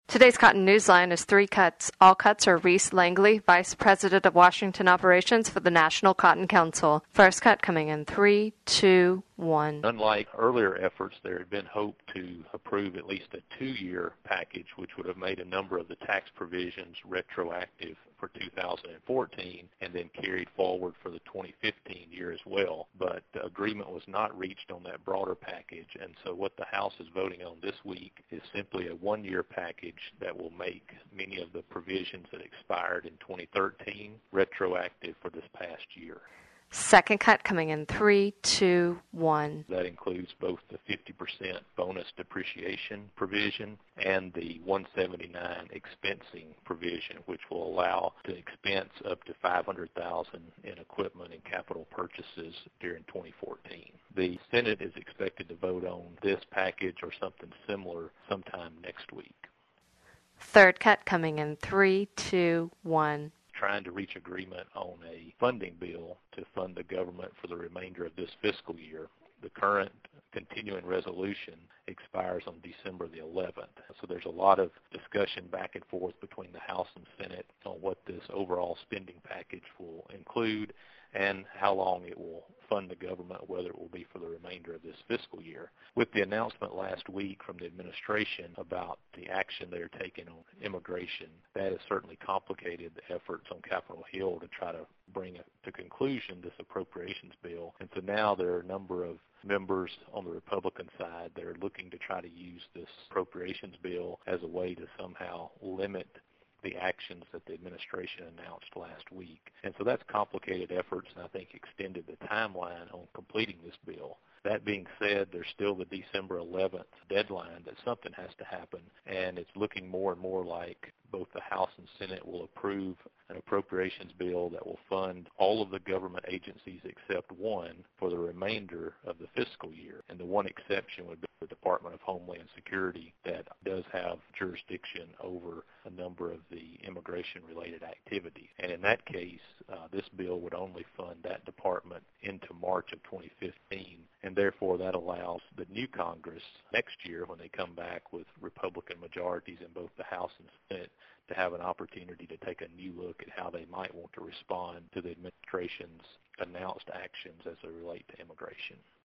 Today's Cotton Newsline is three cuts. All cuts are Reese Langley, Vice President of Washington Operations for the National Cotton Council. First cut coming in 3, 2, 1. Unlike earlier efforts, there had been hope to approve at least a 2-year package, which would have made a number of the tax provisions retroactive for 2014 and then carried forward for the 2015 year as well. But the agreement was not reached on that broader package, and so what the House is voting on this week is simply a 1-year package that will make many of the provisions that expired in 2013 retroactive for this past year. Second cut coming in 3, 2, 1. That includes both the 50% bonus depreciation provision and the 179 expensing provision, which will allow to expense up to $500,000 in equipment and capital purchases during 2014. The Senate is expected to vote on this package or something similar sometime next week. Third cut coming in 3, 2, 1. Trying to reach agreement on a funding bill to fund the government for the remainder of this fiscal year. The current continuing resolution expires on December the 11th. So there's a lot of discussion back and forth between the House and Senate on what this overall spending package will include and how long it will fund the government, whether it will be for the remainder of this fiscal year. With the announcement last week from the administration about the action they're taking on immigration, that has certainly complicated the efforts on Capitol Hill to try to bring to conclusion this appropriations bill. And so now there are a number of members on the Republican side that are looking to try to use this appropriations bill as a way to somehow limit the actions that the administration announced last week. And so that's complicated efforts and I think extended the timeline on completing this bill. That being said, there's still the December 11th deadline that something has to happen, and it's looking more and more like both the House and Senate will approve an appropriations bill that will fund all of the government agencies except one for the remainder of the fiscal year. And the one exception would be the Department of Homeland Security that does have jurisdiction over a number of the immigration-related activities. And in that case, this bill would only fund that department into March of 2015, and therefore that allows the new Congress next year, when they come back with Republican majorities in both the House and Senate, to have an opportunity to take a new look at how they might want to respond to the administration's announced actions as they relate to immigration.